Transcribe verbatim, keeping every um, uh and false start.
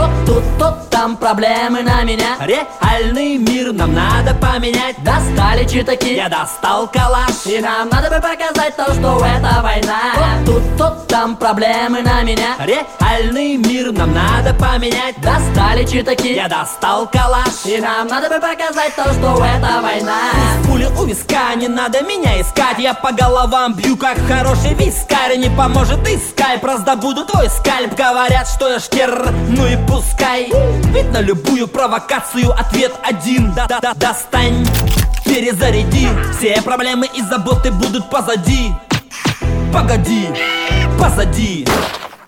Вот тут, тут, там проблемы на меня. Реальный мир нам надо поменять. Достали читаки, я достал калаш, и нам надо бы показать то, что это война. Вот тут, тут, там проблемы на меня. Реальный мир нам надо поменять. Достали читаки, я достал калаш, и нам надо бы показать то, что это война. Пуля у виска, не надо меня искать. Я по головам бью, как хороший вискарь. Не поможет и скайп, раздобуду твой скальп. Говорят, что я шкер, ну и пускай. Ведь на любую провокацию ответ один. Да-да-да, достань, перезаряди. Все проблемы и заботы будут позади. Погоди, позади.